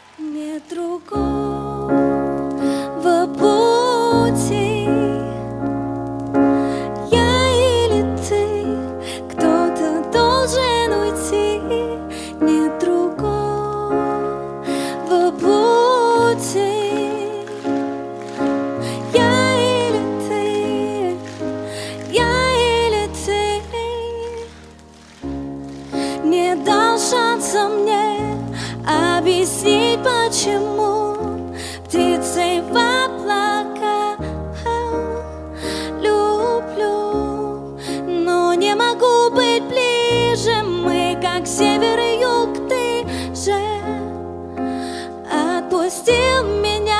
Нет другого пути. Я или ты, кто-то должен уйти. Нет другого пути. Я или ты, я или ты. Не дал шанса мне объяснить, почему птицей в облака люблю, но не могу быть ближе. Мы как север и юг, ты же отпустил меня.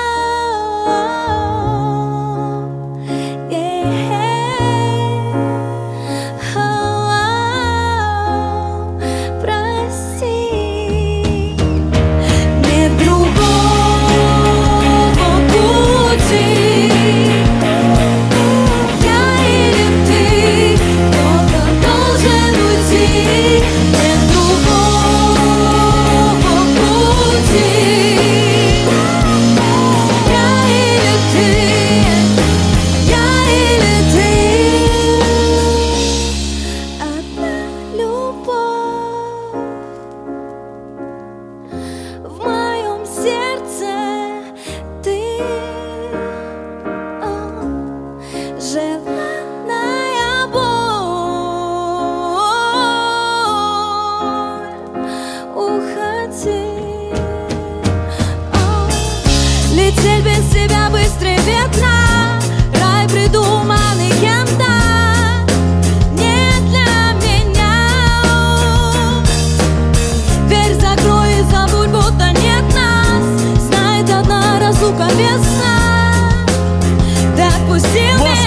Лететь без тебя быстрее ветра, рай придуманный кем-то, не для меня. Дверь закрой и забудь, будто нет нас. Знает одна разлука без сна. Ты отпустил меня.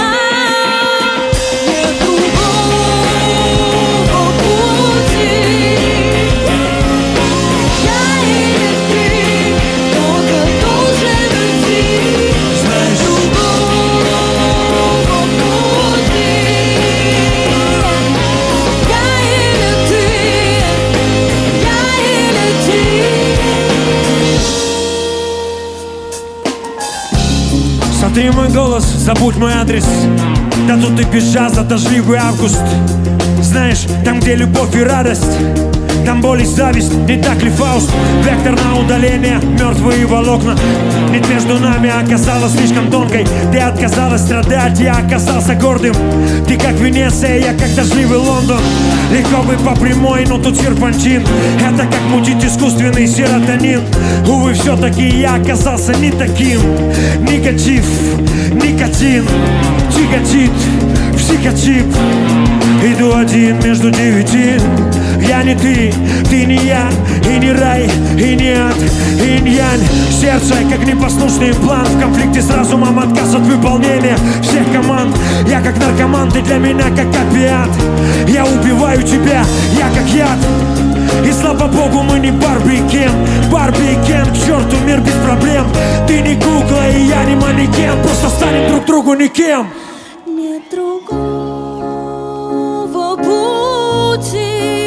Сотри мой голос, забудь мой адрес. Да тут и без джаза, дождливый август. Знаешь, там, где любовь и радость, там боль и зависть, не так ли, Фауст? Вектор на удаление, мертвые волокна. Нить между нами оказалась слишком тонкой. Ты отказалась страдать, я оказался гордым. Ты как Венеция, я как дождливый Лондон. Легко бы по прямой, но тут серпантин. Это как мутить искусственный серотонин. Увы, все-таки я оказался не таким. Негатив, никотин, тяготит, психотип. Иду один между девяти. Я не ты, ты не я, и не рай, и не ад, инь-янь. Сердце, как непослушный план, в конфликте с разумом, отказ от выполнения всех команд. Я как наркоман, ты для меня как опиат. Я убиваю тебя, я как яд. И слава богу, мы не Барби и Кен. Барби и Кен, к черту, мир без проблем. Ты не кукла, и я не манекен. Просто станем друг другу никем. Нет другого пути.